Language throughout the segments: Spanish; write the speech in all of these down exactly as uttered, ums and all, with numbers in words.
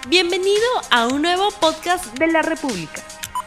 Bienvenido a un nuevo podcast de la República.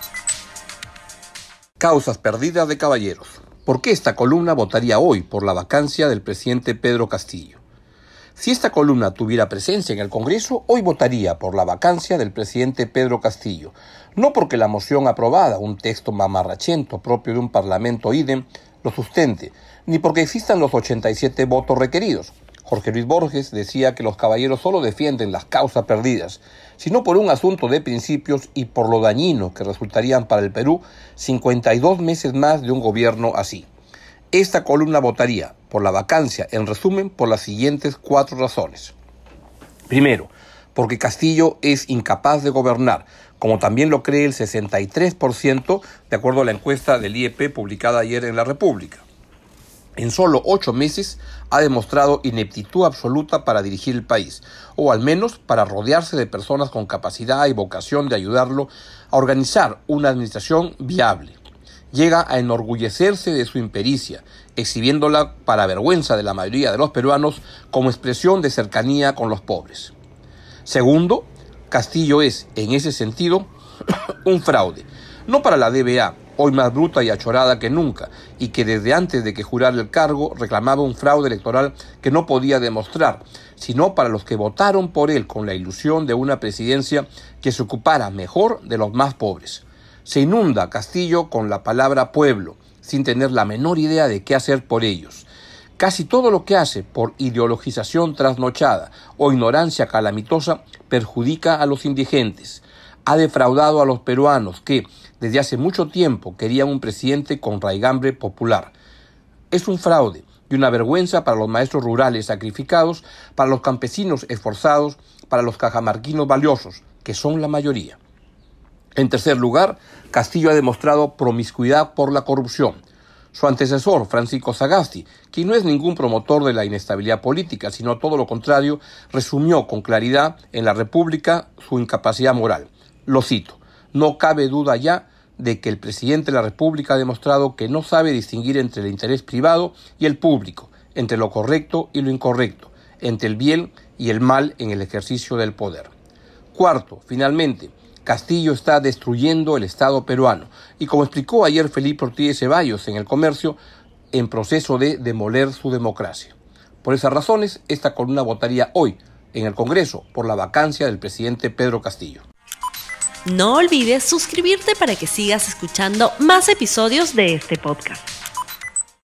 Causas perdidas de caballeros. ¿Por qué esta columna votaría hoy por la vacancia del presidente Pedro Castillo? Si esta columna tuviera presencia en el Congreso, hoy votaría por la vacancia del presidente Pedro Castillo. No porque la moción aprobada, un texto mamarrachento propio de un parlamento idem, lo sustente, ni porque existan los ochenta y siete votos requeridos. Jorge Luis Borges decía que los caballeros solo defienden las causas perdidas, sino por un asunto de principios y por lo dañino que resultarían para el Perú cincuenta y dos meses más de un gobierno así. Esta columna votaría por la vacancia, en resumen, por las siguientes cuatro razones. Primero, porque Castillo es incapaz de gobernar, como también lo cree el sesenta y tres por ciento, de acuerdo a la encuesta del I E P publicada ayer en La República. En solo ocho meses ha demostrado ineptitud absoluta para dirigir el país, o al menos para rodearse de personas con capacidad y vocación de ayudarlo a organizar una administración viable. Llega a enorgullecerse de su impericia, exhibiéndola para vergüenza de la mayoría de los peruanos como expresión de cercanía con los pobres. Segundo, Castillo es, en ese sentido, un fraude, no para la D B A, hoy más bruta y achorada que nunca, y que desde antes de que jurara el cargo reclamaba un fraude electoral que no podía demostrar, sino para los que votaron por él con la ilusión de una presidencia que se ocupara mejor de los más pobres. Se inunda Castillo con la palabra pueblo, sin tener la menor idea de qué hacer por ellos. Casi todo lo que hace por ideologización trasnochada o ignorancia calamitosa perjudica a los indigentes. Ha defraudado a los peruanos que, desde hace mucho tiempo, querían un presidente con raigambre popular. Es un fraude y una vergüenza para los maestros rurales sacrificados, para los campesinos esforzados, para los cajamarquinos valiosos, que son la mayoría. En tercer lugar, Castillo ha demostrado promiscuidad por la corrupción. Su antecesor, Francisco Sagasti, quien no es ningún promotor de la inestabilidad política, sino todo lo contrario, resumió con claridad en La República su incapacidad moral. Lo cito: no cabe duda ya de que el presidente de la República ha demostrado que no sabe distinguir entre el interés privado y el público, entre lo correcto y lo incorrecto, entre el bien y el mal en el ejercicio del poder. Cuarto, finalmente, Castillo está destruyendo el Estado peruano y, como explicó ayer Felipe Ortiz de Ceballos en El Comercio, en proceso de demoler su democracia. Por esas razones, esta columna votaría hoy en el Congreso por la vacancia del presidente Pedro Castillo. No olvides suscribirte para que sigas escuchando más episodios de este podcast.